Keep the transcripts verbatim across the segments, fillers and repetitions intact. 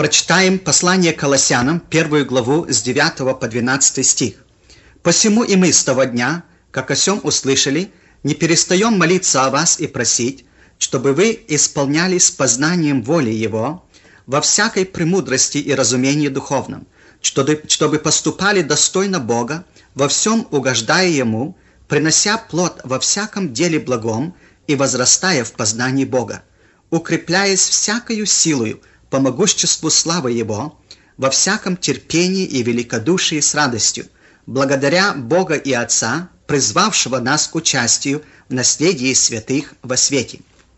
Прочитаем послание Колоссянам, первую главу, с девятого по двенадцатый стих. «Посему и мы с того дня, как о сем услышали, не перестаем молиться о вас и просить, чтобы вы исполнялись познанием воли Его во всякой премудрости и разумении духовном, чтобы, чтобы поступали достойно Бога, во всем угождая Ему, принося плод во всяком деле благом и возрастая в познании Бога, укрепляясь всякою силою по могуществу славы Его, во всяком терпении и великодушии с радостью, благодаря Бога и Отца, призвавшего нас к участию в наследии святых во свете».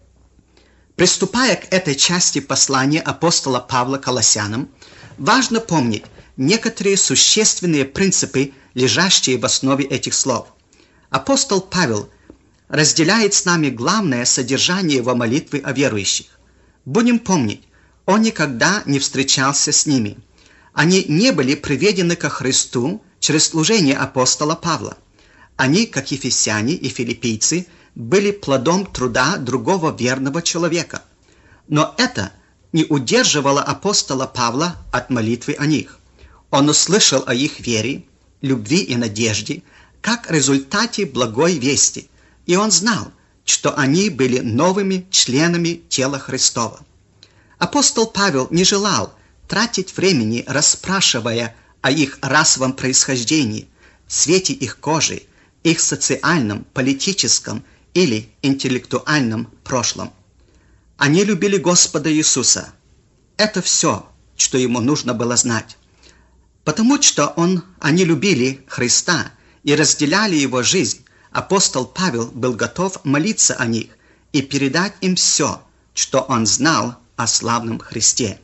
Приступая к этой части послания апостола Павла Колоссянам, важно помнить некоторые существенные принципы, лежащие в основе этих слов. Апостол Павел разделяет с нами главное содержание его молитвы о верующих. Будем помнить, он никогда не встречался с ними. Они не были приведены ко Христу через служение апостола Павла. Они, как ефесяне и филиппийцы, были плодом труда другого верного человека. Но это не удерживало апостола Павла от молитвы о них. Он услышал о их вере, любви и надежде, как результате благой вести, и он знал, что они были новыми членами тела Христова. Апостол Павел не желал тратить времени, расспрашивая о их расовом происхождении, цвете их кожи, их социальном, политическом или интеллектуальном прошлом. Они любили Господа Иисуса. Это все, что ему нужно было знать. Потому что он, они любили Христа и разделяли Его жизнь, апостол Павел был готов молиться о них и передать им все, что он знал о славном Христе.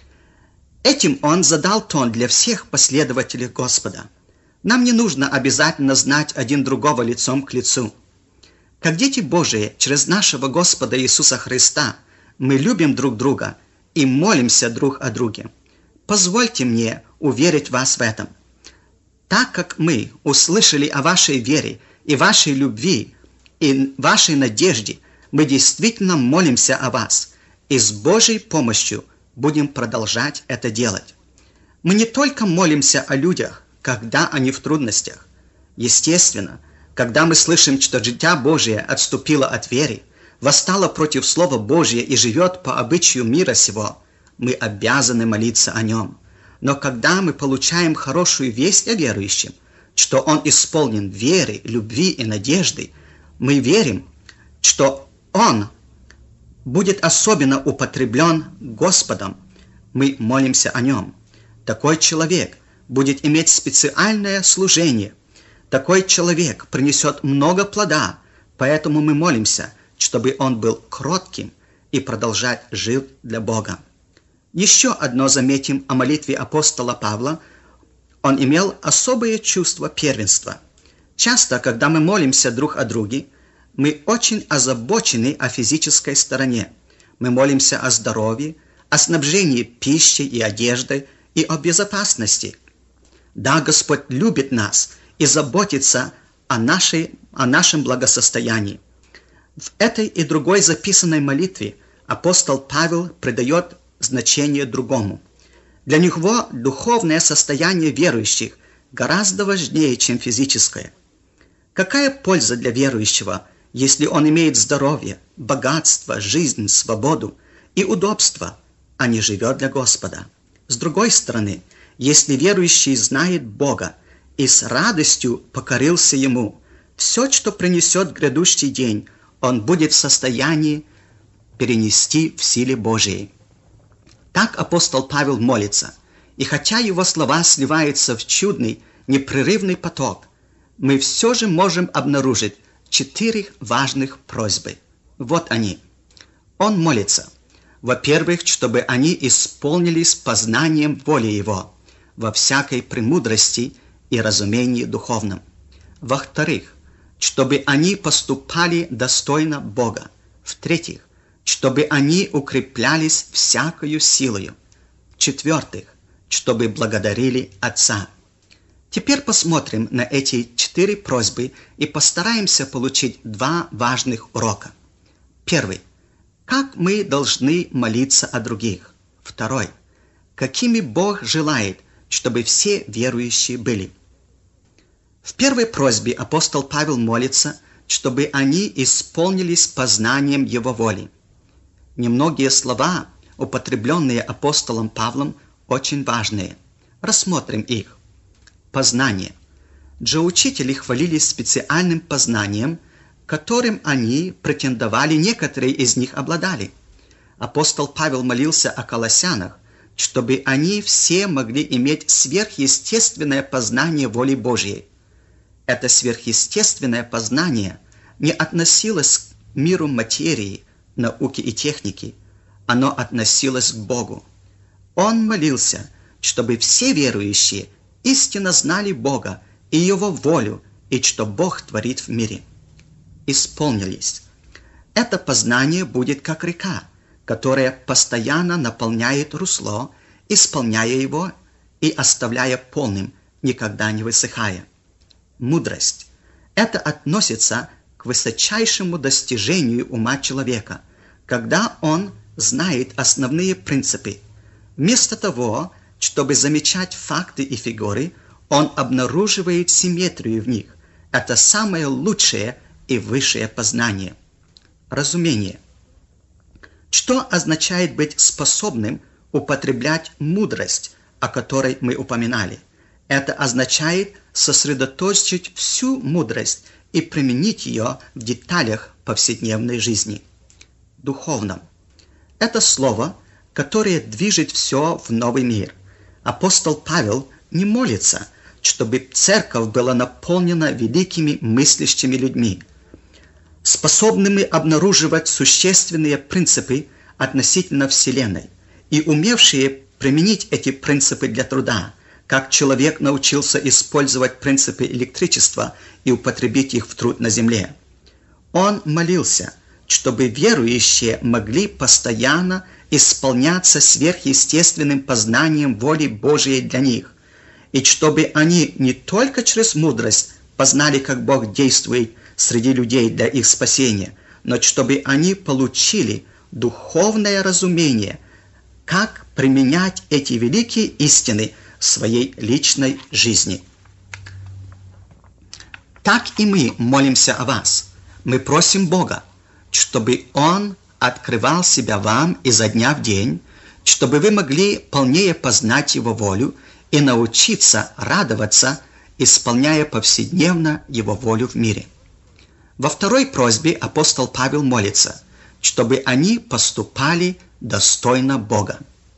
Этим он задал тон для всех последователей Господа. Нам не нужно обязательно знать один другого лицом к лицу. Как дети Божии, через нашего Господа Иисуса Христа, мы любим друг друга и молимся друг о друге. Позвольте мне уверить вас в этом. Так как мы услышали о вашей вере и вашей любви и вашей надежде, мы действительно молимся о вас и с Божьей помощью будем продолжать это делать. Мы не только молимся о людях, когда они в трудностях. Естественно, когда мы слышим, что дитя Божие отступило от веры, восстало против Слова Божия и живет по обычаю мира сего, мы обязаны молиться о нем. Но когда мы получаем хорошую весть о верующем, что он исполнен веры, любви и надежды, мы верим, что он будет особенно употреблен Господом. Мы молимся о нем. Такой человек будет иметь специальное служение. Такой человек принесет много плода, поэтому мы молимся, чтобы он был кротким и продолжать жить для Бога. Еще одно заметим о молитве апостола Павла. Он имел особое чувство первенства. Часто, когда мы молимся друг о друге, мы очень озабочены о физической стороне. Мы молимся о здоровье, о снабжении пищей и одеждой и о безопасности. Да, Господь любит нас и заботится о, нашей, о нашем благосостоянии. В этой и другой записанной молитве апостол Павел придает значение другому. Для него духовное состояние верующих гораздо важнее, чем физическое. Какая польза для верующего, если он имеет здоровье, богатство, жизнь, свободу и удобство, а не живет для Господа? С другой стороны, если верующий знает Бога и с радостью покорился Ему, все, что принесет грядущий день, он будет в состоянии перенести в силе Божией. Так апостол Павел молится, и хотя его слова сливаются в чудный, непрерывный поток, мы все же можем обнаружить четыре важных просьбы. Вот они. Он молится, во-первых, чтобы они исполнились познанием воли Его во всякой премудрости и разумении духовном. Во-вторых, чтобы они поступали достойно Бога. В-третьих, чтобы они укреплялись всякою силою. В-четвертых, чтобы благодарили Отца. Теперь посмотрим на эти четыре просьбы и постараемся получить два важных урока. Первый. Как мы должны молиться о других. Второй. какими Бог желает, чтобы все верующие были. В первой просьбе апостол Павел молится, чтобы они исполнились познанием Его воли. Немногие слова, употребленные апостолом Павлом, очень важные. Рассмотрим их. Познание. Джоучители хвалились специальным познанием, которым они претендовали, некоторые из них обладали. Апостол Павел молился о колоссянах, чтобы они все могли иметь сверхъестественное познание воли Божьей. Это сверхъестественное познание не относилось к миру материи, науки и техники, оно относилось к Богу. Он молился, чтобы все верующие истинно знали Бога и Его волю, и что Бог творит в мире. Исполнились. Это познание будет как река, которая постоянно наполняет русло, исполняя его и оставляя полным, никогда не высыхая. Мудрость. Это относится к высочайшему достижению ума человека, когда он знает основные принципы. Вместо того, чтобы замечать факты и фигуры, он обнаруживает симметрию в них. Это самое лучшее и высшее познание. Разумение. Что означает быть способным употреблять мудрость, о которой мы упоминали? Это означает сосредоточить всю мудрость и применить ее в деталях повседневной жизни. Духовном. Это слово, которое движет все в новый мир. Апостол Павел не молится, чтобы церковь была наполнена великими мыслящими людьми, способными обнаруживать существенные принципы относительно Вселенной и умевшие применить эти принципы для труда, как человек научился использовать принципы электричества и употребить их в труд на земле. Он молился, чтобы верующие могли постоянно исполняться сверхъестественным познанием воли Божией для них, и чтобы они не только через мудрость познали, как Бог действует среди людей для их спасения, но чтобы они получили духовное разумение, как применять эти великие истины в своей личной жизни. Так и мы молимся о вас. Мы просим Бога, чтобы Он открывал себя вам изо дня в день, чтобы вы могли полнее познать Его волю и научиться радоваться, исполняя повседневно Его волю в мире. Во второй просьбе апостол Павел молится, чтобы они поступали достойно Бога.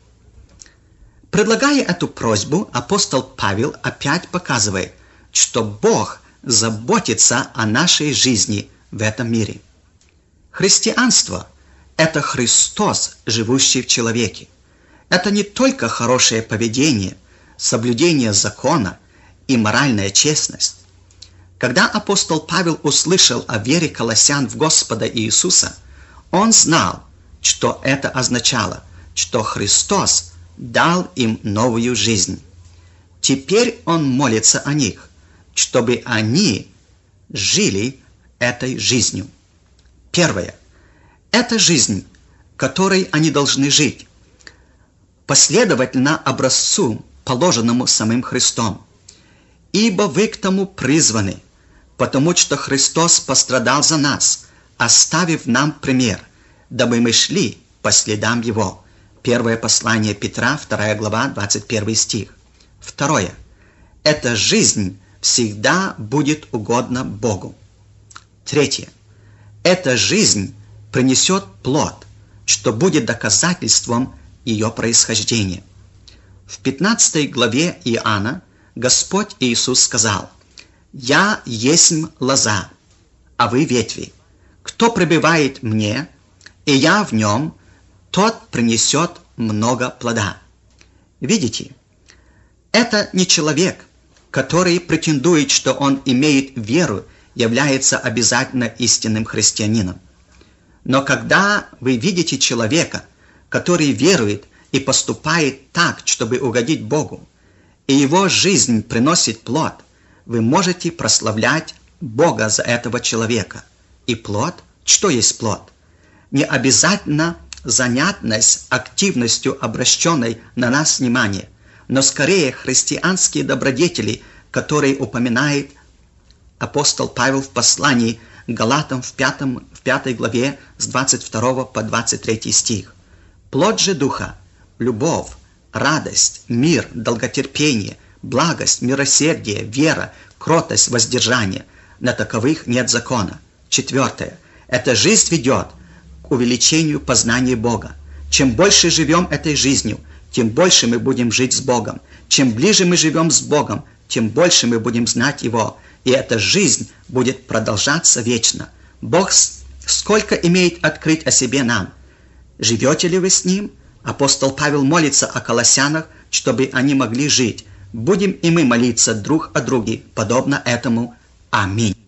Предлагая эту просьбу, апостол Павел опять показывает, что Бог заботится о нашей жизни в этом мире. Христианство – это Христос, живущий в человеке. Это не только хорошее поведение, соблюдение закона и моральная честность. Когда апостол Павел услышал о вере колоссян в Господа Иисуса, он знал, что это означало, что Христос дал им новую жизнь. Теперь он молится о них, чтобы они жили этой жизнью. Первое. Это жизнь, которой они должны жить, последовательно образцу, положенному самим Христом. Ибо вы к тому призваны, потому что Христос пострадал за нас, оставив нам пример, дабы мы шли по следам Его. Первое послание Петра, вторая глава, двадцать первый стих. Второе. Эта жизнь всегда будет угодна Богу. Третье. Эта жизнь принесет плод, что будет доказательством ее происхождения. В пятнадцатой главе Иоанна Господь Иисус сказал: «Я есмь лоза, а вы ветви. Кто пребывает в мне, и я в нем, тот принесет много плода». Видите, это не человек, который претендует, что он имеет веру, является обязательно истинным христианином. Но когда вы видите человека, который верует и поступает так, чтобы угодить Богу, и его жизнь приносит плод, вы можете прославлять Бога за этого человека. И плод, что есть плод? Не обязательно занятность активностью обращенной на нас внимание, но скорее христианские добродетели, которые упоминает апостол Павел в послании к Галатам в, пятом, в пятой главе с двадцать второго по двадцать третий стих. Плод же Духа – любовь, радость, мир, долготерпение, благость, милосердие, вера, кротость, воздержание. На таковых нет закона. Четвертое. Эта жизнь ведет к увеличению познания Бога. Чем больше живем этой жизнью, тем больше мы будем жить с Богом. Чем ближе мы живем с Богом, тем больше мы будем знать Его. И эта жизнь будет продолжаться вечно. Бог сколько имеет открыть о себе нам. Живете ли вы с Ним? Апостол Павел молится о колоссянах, чтобы они могли жить. Будем и мы молиться друг о друге, подобно этому. Аминь.